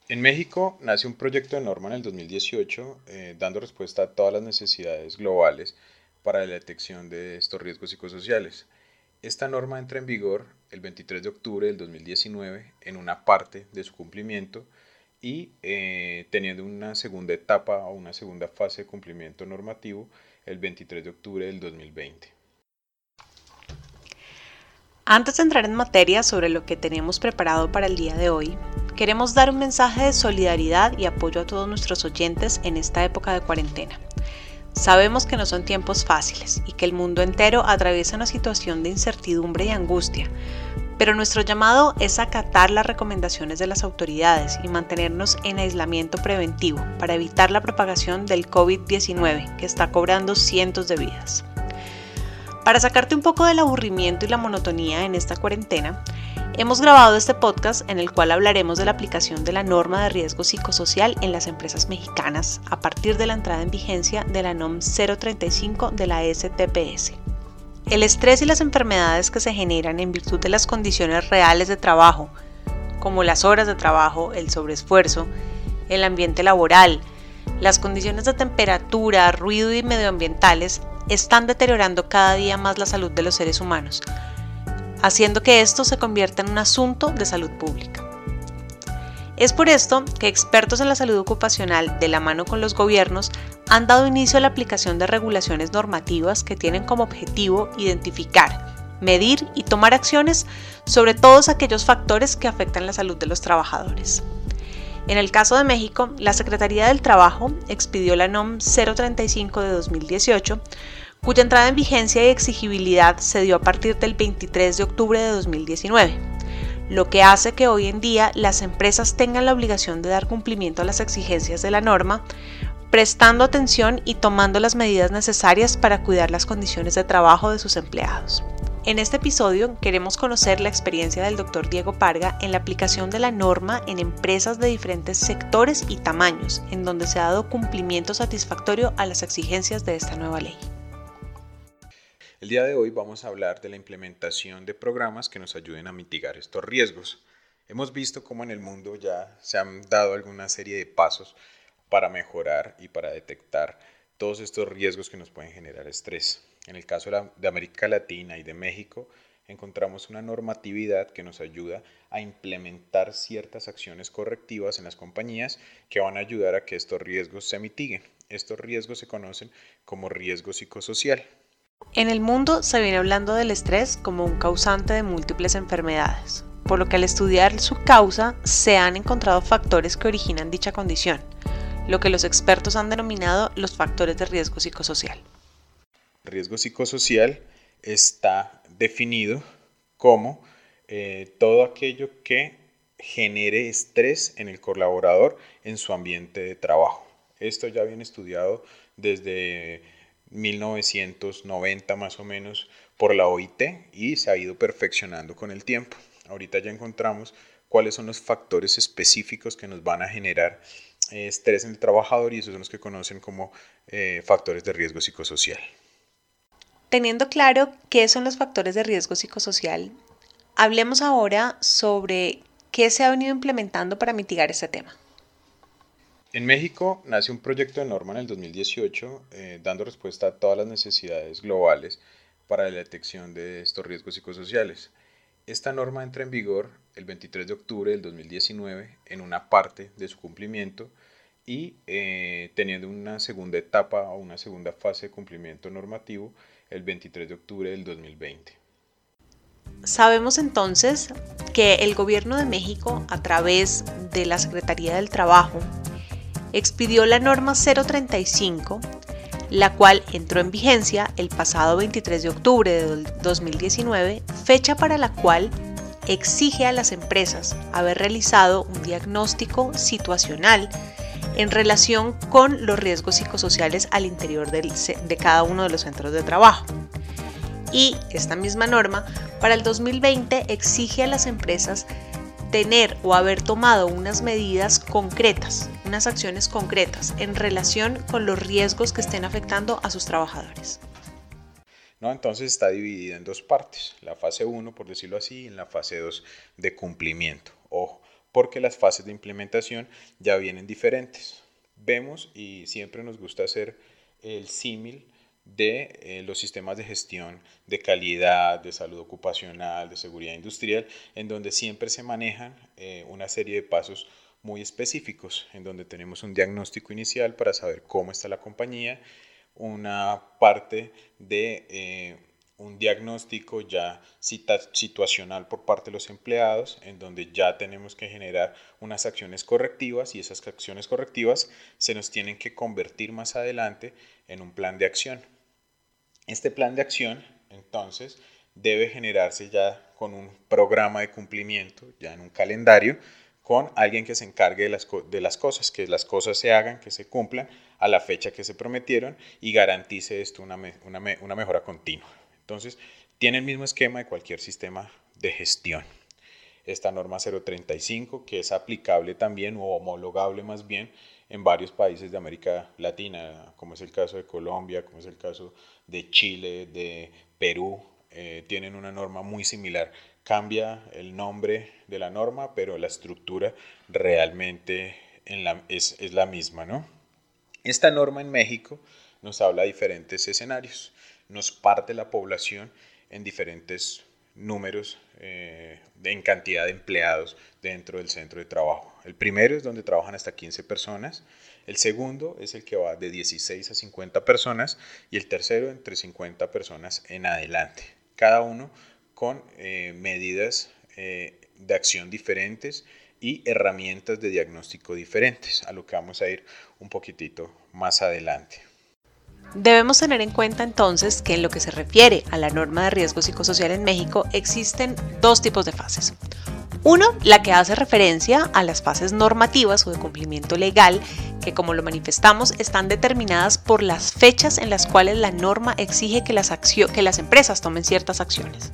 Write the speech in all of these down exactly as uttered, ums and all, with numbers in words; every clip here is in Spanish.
En México nace un proyecto de norma en el dos mil dieciocho eh, dando respuesta a todas las necesidades globales para la detección de estos riesgos psicosociales. Esta norma entra en vigor el veintitrés de octubre del dos mil diecinueve en una parte de su cumplimiento y eh, teniendo una segunda etapa o una segunda fase de cumplimiento normativo el veintitrés de octubre del dos mil veinte. Antes de entrar en materia sobre lo que tenemos preparado para el día de hoy, queremos dar un mensaje de solidaridad y apoyo a todos nuestros oyentes en esta época de cuarentena. Sabemos que no son tiempos fáciles y que el mundo entero atraviesa una situación de incertidumbre y angustia, pero nuestro llamado es acatar las recomendaciones de las autoridades y mantenernos en aislamiento preventivo para evitar la propagación del covid diecinueve que está cobrando cientos de vidas. Para sacarte un poco del aburrimiento y la monotonía en esta cuarentena, hemos grabado este podcast en el cual hablaremos de la aplicación de la norma de riesgo psicosocial en las empresas mexicanas a partir de la entrada en vigencia de la N O M cero treinta y cinco de la S T P S. El estrés y las enfermedades que se generan en virtud de las condiciones reales de trabajo, como las horas de trabajo, el sobreesfuerzo, el ambiente laboral, las condiciones de temperatura, ruido y medioambientales, están deteriorando cada día más la salud de los seres humanos, haciendo que esto se convierta en un asunto de salud pública. Es por esto que expertos en la salud ocupacional, de la mano con los gobiernos, han dado inicio a la aplicación de regulaciones normativas que tienen como objetivo identificar, medir y tomar acciones sobre todos aquellos factores que afectan la salud de los trabajadores. En el caso de México, la Secretaría del Trabajo expidió la N O M cero treinta y cinco de dos mil dieciocho, cuya entrada en vigencia y exigibilidad se dio a partir del veintitrés de octubre de dos mil diecinueve, lo que hace que hoy en día las empresas tengan la obligación de dar cumplimiento a las exigencias de la norma, prestando atención y tomando las medidas necesarias para cuidar las condiciones de trabajo de sus empleados. En este episodio queremos conocer la experiencia del doctor Diego Parga en la aplicación de la norma en empresas de diferentes sectores y tamaños, en donde se ha dado cumplimiento satisfactorio a las exigencias de esta nueva ley. El día de hoy vamos a hablar de la implementación de programas que nos ayuden a mitigar estos riesgos. Hemos visto cómo en el mundo ya se han dado alguna serie de pasos para mejorar y para detectar todos estos riesgos que nos pueden generar estrés. En el caso de América Latina y de México, encontramos una normatividad que nos ayuda a implementar ciertas acciones correctivas en las compañías que van a ayudar a que estos riesgos se mitiguen. Estos riesgos se conocen como riesgo psicosocial. En el mundo se viene hablando del estrés como un causante de múltiples enfermedades, por lo que al estudiar su causa se han encontrado factores que originan dicha condición, lo que los expertos han denominado los factores de riesgo psicosocial. El riesgo psicosocial está definido como eh, todo aquello que genere estrés en el colaborador en su ambiente de trabajo. Esto ya viene estudiado desde mil novecientos noventa más o menos por la O I T y se ha ido perfeccionando con el tiempo. Ahorita ya encontramos cuáles son los factores específicos que nos van a generar eh, estrés en el trabajador y esos son los que conocen como eh, factores de riesgo psicosocial. Teniendo claro qué son los factores de riesgo psicosocial, hablemos ahora sobre qué se ha venido implementando para mitigar este tema. En México nace un proyecto de norma en el dos mil dieciocho eh, dando respuesta a todas las necesidades globales para la detección de estos riesgos psicosociales. Esta norma entra en vigor el veintitrés de octubre del dos mil diecinueve en una parte de su cumplimiento y eh, teniendo una segunda etapa o una segunda fase de cumplimiento normativo el veintitrés de octubre del dos mil veinte. Sabemos entonces que el Gobierno de México, a través de la Secretaría del Trabajo, expidió la norma cero treinta y cinco, la cual entró en vigencia el pasado veintitrés de octubre de dos mil diecinueve, fecha para la cual exige a las empresas haber realizado un diagnóstico situacional en relación con los riesgos psicosociales al interior del, de cada uno de los centros de trabajo. Y esta misma norma para el dos mil veinte exige a las empresas tener o haber tomado unas medidas concretas, unas acciones concretas en relación con los riesgos que estén afectando a sus trabajadores. ¿No? Entonces está dividida en dos partes, la fase uno, por decirlo así, y en la fase dos de cumplimiento. Ojo, porque las fases de implementación ya vienen diferentes. Vemos y siempre nos gusta hacer el símil de eh, los sistemas de gestión de calidad, de salud ocupacional, de seguridad industrial, en donde siempre se manejan eh, una serie de pasos muy específicos, en donde tenemos un diagnóstico inicial para saber cómo está la compañía, una parte de eh, un diagnóstico ya situacional por parte de los empleados, en donde ya tenemos que generar unas acciones correctivas y esas acciones correctivas se nos tienen que convertir más adelante en un plan de acción. Este plan de acción, entonces, debe generarse ya con un programa de cumplimiento, ya en un calendario, con alguien que se encargue de las, de las cosas, que las cosas se hagan, que se cumplan a la fecha que se prometieron y garantice esto una, una, una mejora continua. Entonces, tiene el mismo esquema de cualquier sistema de gestión. Esta norma cero treinta y cinco, que es aplicable también o homologable más bien en varios países de América Latina, como es el caso de Colombia, como es el caso de Chile, de Perú, eh, tienen una norma muy similar. Cambia el nombre de la norma, pero la estructura realmente en la, es, es la misma, ¿no? Esta norma en México nos habla de diferentes escenarios, nos parte la población en diferentes números, eh, en cantidad de empleados dentro del centro de trabajo. El primero es donde trabajan hasta quince personas, el segundo es el que va de dieciséis a cincuenta personas y el tercero entre cincuenta personas en adelante. Cada uno con eh, medidas eh, de acción diferentes y herramientas de diagnóstico diferentes, a lo que vamos a ir un poquitito más adelante. Debemos tener en cuenta entonces que en lo que se refiere a la norma de riesgo psicosocial en México existen dos tipos de fases. Uno, la que hace referencia a las fases normativas o de cumplimiento legal, que como lo manifestamos están determinadas por las fechas en las cuales la norma exige que las, accio- que las empresas tomen ciertas acciones.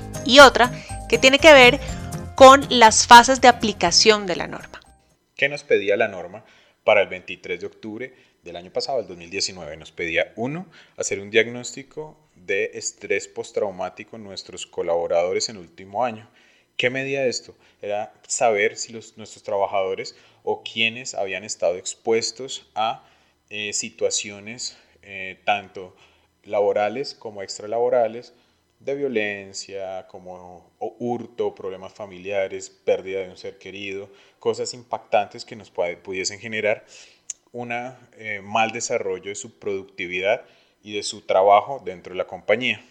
Y otra, que tiene que ver con las fases de aplicación de la norma. ¿Qué nos pedía la norma para el veintitrés de octubre del año pasado, el dos mil diecinueve? Nos pedía, uno, hacer un diagnóstico de estrés postraumático en nuestros colaboradores en el último año. ¿Qué medía esto? Era saber si los, nuestros trabajadores o quienes habían estado expuestos a eh, situaciones eh, tanto laborales como extralaborales, de violencia, como hurto, problemas familiares, pérdida de un ser querido, cosas impactantes que nos pudiesen generar un eh, mal desarrollo de su productividad y de su trabajo dentro de la compañía.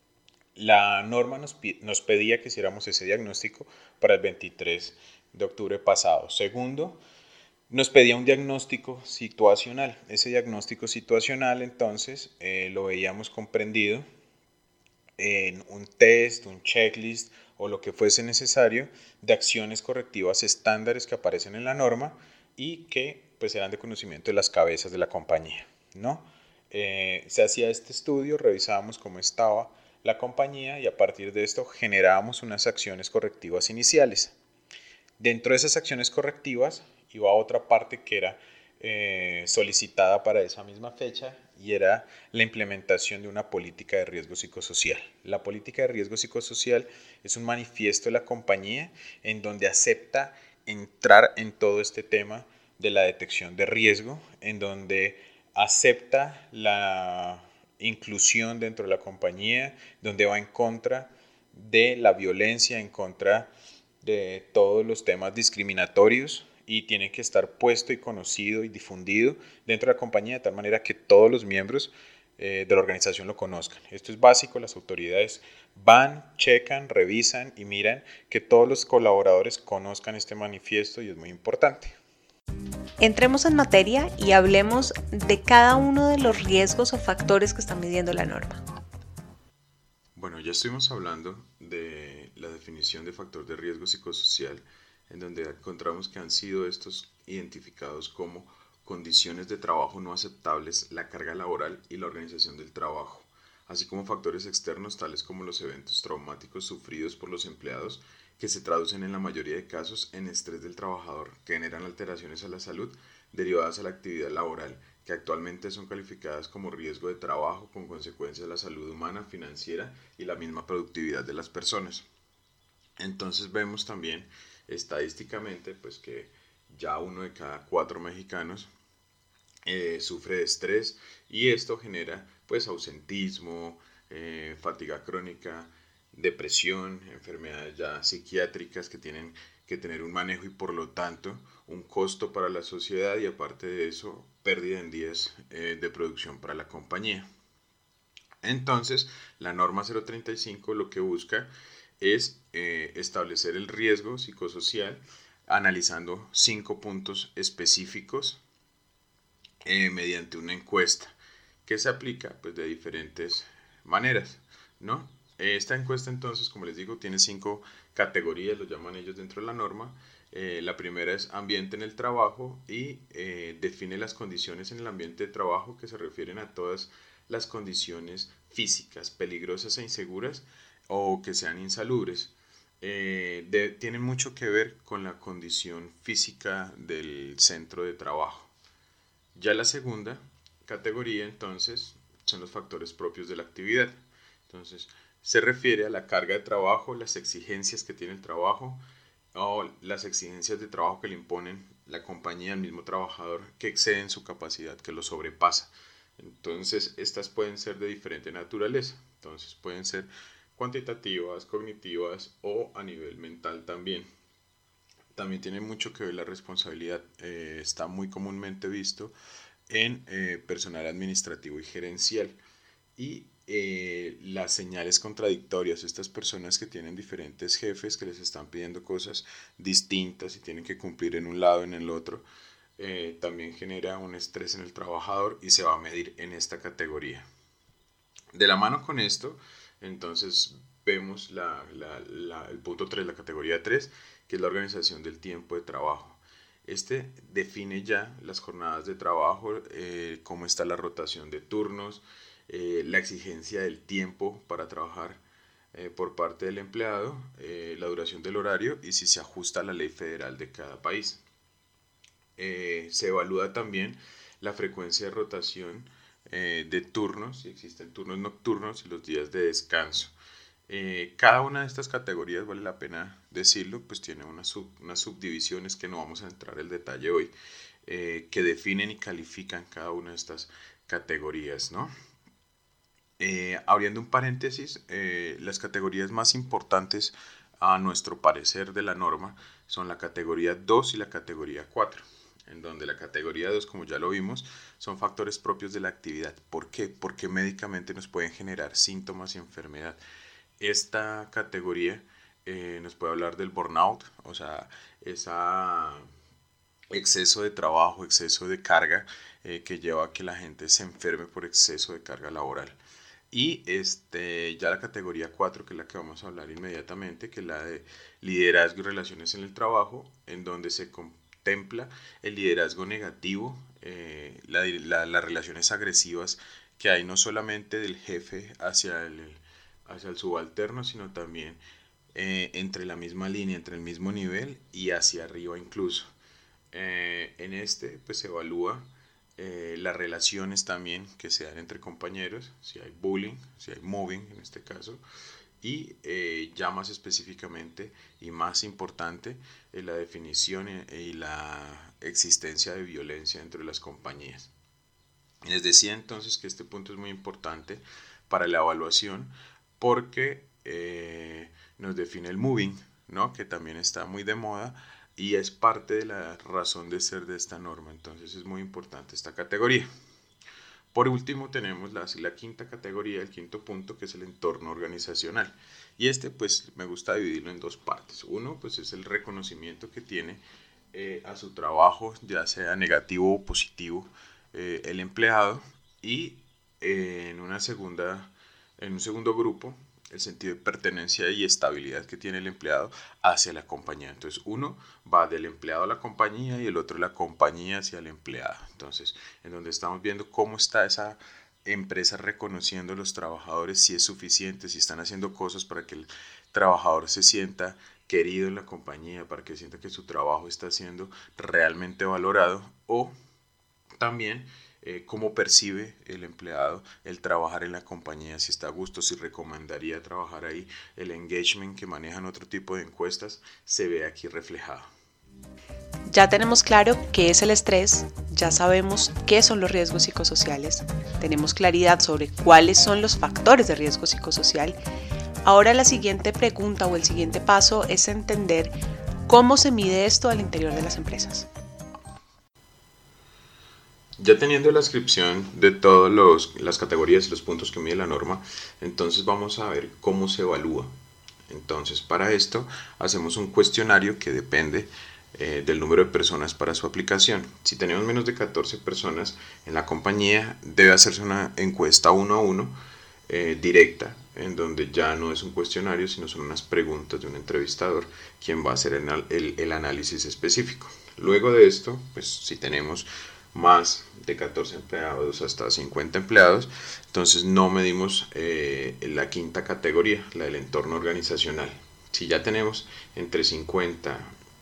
La norma nos, nos pedía que hiciéramos ese diagnóstico para el veintitrés de octubre pasado. Segundo, nos pedía un diagnóstico situacional. Ese diagnóstico situacional entonces eh, lo veíamos comprendido en un test, un checklist o lo que fuese necesario de acciones correctivas estándares que aparecen en la norma y que pues eran de conocimiento de las cabezas de la compañía, ¿no? Eh, se hacía este estudio, revisábamos cómo estaba la compañía y a partir de esto generábamos unas acciones correctivas iniciales. Dentro de esas acciones correctivas iba otra parte que era eh, solicitada para esa misma fecha y era la implementación de una política de riesgo psicosocial. La política de riesgo psicosocial es un manifiesto de la compañía en donde acepta entrar en todo este tema de la detección de riesgo, en donde acepta la inclusión dentro de la compañía, donde va en contra de la violencia, en contra de todos los temas discriminatorios y tiene que estar puesto y conocido y difundido dentro de la compañía de tal manera que todos los miembros eh, de la organización lo conozcan. Esto es básico, las autoridades van, checan, revisan y miran que todos los colaboradores conozcan este manifiesto y es muy importante. Entremos en materia y hablemos de cada uno de los riesgos o factores que está midiendo la norma. Bueno, ya estuvimos hablando de la definición de factor de riesgo psicosocial, en donde encontramos que han sido estos identificados como condiciones de trabajo no aceptables, la carga laboral y la organización del trabajo, así como factores externos tales como los eventos traumáticos sufridos por los empleados que se traducen en la mayoría de casos en estrés del trabajador, que generan alteraciones a la salud derivadas a la actividad laboral, que actualmente son calificadas como riesgo de trabajo con consecuencias a la salud humana, financiera y la misma productividad de las personas. Entonces vemos también estadísticamente pues que ya uno de cada cuatro mexicanos eh, sufre de estrés y esto genera pues ausentismo, eh, fatiga crónica, depresión, enfermedades ya psiquiátricas que tienen que tener un manejo y por lo tanto un costo para la sociedad y aparte de eso pérdida en días eh, de producción para la compañía. Entonces, la norma cero treinta y cinco lo que busca es eh, establecer el riesgo psicosocial analizando cinco puntos específicos eh, mediante una encuesta que se aplica pues, de diferentes maneras, ¿no? Esta encuesta entonces, como les digo, tiene cinco categorías, lo llaman ellos dentro de la norma. Eh, la primera es ambiente en el trabajo y eh, define las condiciones en el ambiente de trabajo que se refieren a todas las condiciones físicas peligrosas e inseguras o que sean insalubres. Eh, de, tienen mucho que ver con la condición física del centro de trabajo. Ya la segunda categoría entonces son los factores propios de la actividad. Entonces se refiere a la carga de trabajo, las exigencias que tiene el trabajo o las exigencias de trabajo que le imponen la compañía al mismo trabajador que exceden su capacidad, que lo sobrepasa. Entonces estas pueden ser de diferente naturaleza. Entonces pueden ser cuantitativas, cognitivas o a nivel mental también. También tiene mucho que ver la responsabilidad. Eh, está muy comúnmente visto en eh, personal administrativo y gerencial. Y eh, las señales contradictorias, estas personas que tienen diferentes jefes que les están pidiendo cosas distintas y tienen que cumplir en un lado, en el otro, eh, también genera un estrés en el trabajador y se va a medir en esta categoría. De la mano con esto, entonces vemos la, la, la, el punto tres, la categoría tres, que es la organización del tiempo de trabajo. Este define ya las jornadas de trabajo, eh, cómo está la rotación de turnos, eh, la exigencia del tiempo para trabajar eh, por parte del empleado, eh, la duración del horario y si se ajusta a la ley federal de cada país. Eh, se evalúa también la frecuencia de rotación eh, de turnos, si existen turnos nocturnos y los días de descanso. Eh, cada una de estas categorías, vale la pena decirlo, pues tiene unas, sub, unas subdivisiones que no vamos a entrar en detalle hoy, eh, que definen y califican cada una de estas categorías, ¿no? Eh, abriendo un paréntesis, eh, las categorías más importantes a nuestro parecer de la norma son la categoría dos y la categoría cuatro, en donde la categoría dos, como ya lo vimos, son factores propios de la actividad. ¿Por qué? Porque médicamente nos pueden generar síntomas y enfermedad. Esta categoría eh, nos puede hablar del burnout, o sea, esa exceso de trabajo, exceso de carga eh, que lleva a que la gente se enferme por exceso de carga laboral. Y este, ya la categoría cuatro, que es la que vamos a hablar inmediatamente, que es la de liderazgo y relaciones en el trabajo, en donde se contempla el liderazgo negativo, eh, la, la, las relaciones agresivas que hay no solamente del jefe hacia el, hacia el subalterno, sino también eh, entre la misma línea, entre el mismo nivel y hacia arriba incluso. Eh, en este pues se evalúa eh, las relaciones también que se dan entre compañeros, si hay bullying, si hay mobbing en este caso, y eh, ya más específicamente y más importante eh, la definición y la existencia de violencia dentro de las compañías. Les decía entonces que este punto es muy importante para la evaluación porque eh, nos define el moving, ¿no? Que también está muy de moda y es parte de la razón de ser de esta norma. Entonces es muy importante esta categoría. Por último tenemos la, la quinta categoría, el quinto punto, que es el entorno organizacional. Y este pues me gusta dividirlo en dos partes. Uno pues es el reconocimiento que tiene eh, a su trabajo, ya sea negativo o positivo, eh, el empleado. Y eh, en, una segunda, en un segundo grupo, el sentido de pertenencia y estabilidad que tiene el empleado hacia la compañía. Entonces uno va del empleado a la compañía y el otro la compañía hacia el empleado. Entonces, en donde estamos viendo cómo está esa empresa reconociendo a los trabajadores, si es suficiente, si están haciendo cosas para que el trabajador se sienta querido en la compañía, para que sienta que su trabajo está siendo realmente valorado, o también eh, cómo percibe el empleado el trabajar en la compañía, si está a gusto, si recomendaría trabajar ahí. El engagement que manejan otro tipo de encuestas se ve aquí reflejado. Ya tenemos claro qué es el estrés, ya sabemos qué son los riesgos psicosociales, tenemos claridad sobre cuáles son los factores de riesgo psicosocial. Ahora la siguiente pregunta o el siguiente paso es entender cómo se mide esto al interior de las empresas. Ya teniendo la descripción de todas las categorías y los puntos que mide la norma, entonces vamos a ver cómo se evalúa. Entonces, para esto hacemos un cuestionario que depende eh, del número de personas para su aplicación. Si tenemos menos de catorce personas en la compañía, debe hacerse una encuesta uno a uno eh, directa, en donde ya no es un cuestionario, sino son unas preguntas de un entrevistador, quien va a hacer el, el, el análisis específico. Luego de esto, pues si tenemos más de catorce empleados hasta cincuenta empleados, entonces no medimos eh, la quinta categoría, la del entorno organizacional. Si ya tenemos entre cincuenta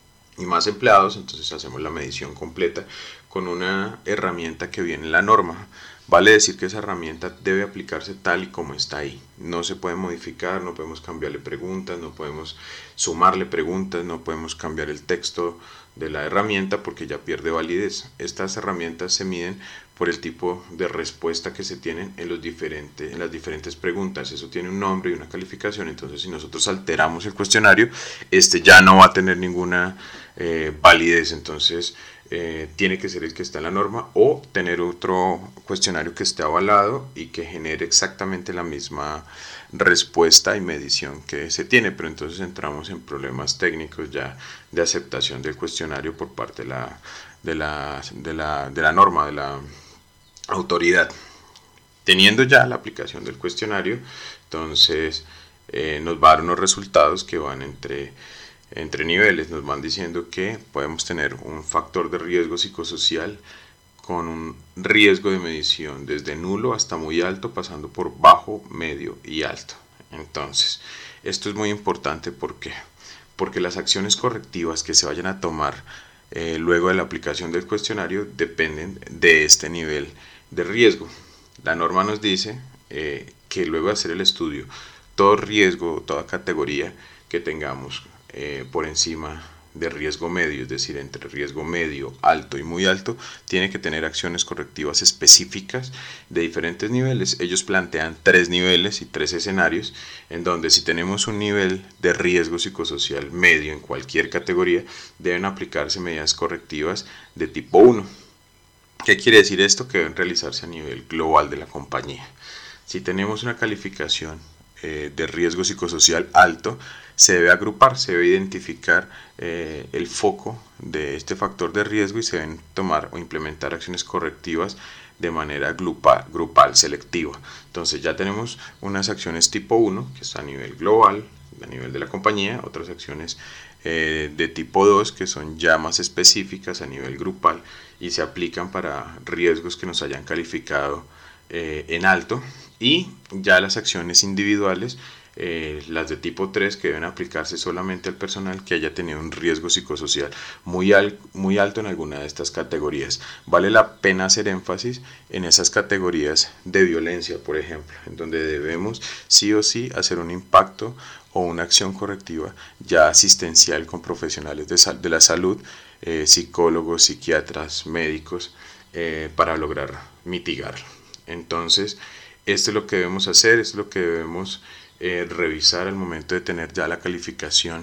y más empleados, entonces hacemos la medición completa con una herramienta que viene en la norma. Vale decir que esa herramienta debe aplicarse tal y como está ahí. No se puede modificar, no podemos cambiarle preguntas, no podemos sumarle preguntas, no podemos cambiar el texto de la herramienta porque ya pierde validez. Estas herramientas se miden por el tipo de respuesta que se tienen en, los diferentes, en las diferentes preguntas. Eso tiene un nombre y una calificación. Entonces, si nosotros alteramos el cuestionario, este ya no va a tener ninguna eh, validez. Entonces, eh, tiene que ser el que está en la norma o tener otro cuestionario que esté avalado y que genere exactamente la misma respuesta y medición que se tiene. Pero entonces entramos en problemas técnicos ya de aceptación del cuestionario por parte de la, de la, de la, de la norma, de la autoridad. Teniendo ya la aplicación del cuestionario, entonces eh, nos va a dar unos resultados que van entre, entre niveles. Nos van diciendo que podemos tener un factor de riesgo psicosocial con un riesgo de medición desde nulo hasta muy alto, pasando por bajo, medio y alto. Entonces, esto es muy importante porque, porque las acciones correctivas que se vayan a tomar eh, luego de la aplicación del cuestionario dependen de este nivel de riesgo. La norma nos dice eh, que luego de hacer el estudio, todo riesgo, toda categoría que tengamos eh, por encima de riesgo medio, es decir, entre riesgo medio, alto y muy alto, tiene que tener acciones correctivas específicas de diferentes niveles. Ellos plantean tres niveles y tres escenarios, en donde si tenemos un nivel de riesgo psicosocial medio en cualquier categoría, deben aplicarse medidas correctivas de tipo uno. ¿Qué quiere decir esto? Que deben realizarse a nivel global de la compañía. Si tenemos una calificación eh, de riesgo psicosocial alto, se debe agrupar, se debe identificar eh, el foco de este factor de riesgo y se deben tomar o implementar acciones correctivas de manera grupal, grupal selectiva. Entonces ya tenemos unas acciones tipo uno, que es a nivel global, a nivel de la compañía, otras acciones eh, de tipo dos, que son ya más específicas a nivel grupal y se aplican para riesgos que nos hayan calificado eh, en alto, y ya las acciones individuales, Eh, las de tipo tres, que deben aplicarse solamente al personal que haya tenido un riesgo psicosocial muy, al, muy alto en alguna de estas categorías. Vale la pena hacer énfasis en esas categorías de violencia, por ejemplo, en donde debemos sí o sí hacer un impacto o una acción correctiva ya asistencial con profesionales de, sal, de la salud, eh, psicólogos, psiquiatras, médicos, eh, para lograr mitigarlo. Entonces, esto es lo que debemos hacer, esto es lo que debemos Eh, revisar al momento de tener ya la calificación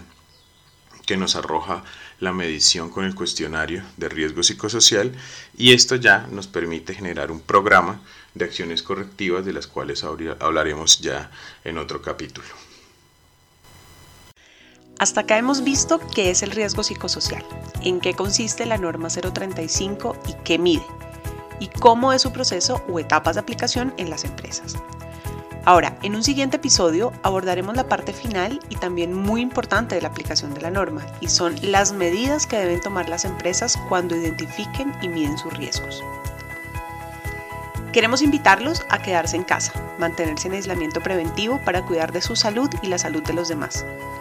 que nos arroja la medición con el cuestionario de riesgo psicosocial, y esto ya nos permite generar un programa de acciones correctivas de las cuales hablaremos ya en otro capítulo. Hasta acá hemos visto qué es el riesgo psicosocial, en qué consiste la norma cero treinta y cinco y qué mide, y cómo es su proceso o etapas de aplicación en las empresas. Ahora, en un siguiente episodio abordaremos la parte final y también muy importante de la aplicación de la norma, y son las medidas que deben tomar las empresas cuando identifiquen y miden sus riesgos. Queremos invitarlos a quedarse en casa, mantenerse en aislamiento preventivo para cuidar de su salud y la salud de los demás.